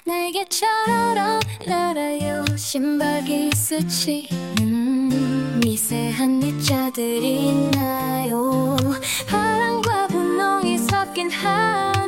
내게 차라라 날아요. 신발기 스치는 미세한 입자들이 있나요. 바람과 분홍이 섞인 하얀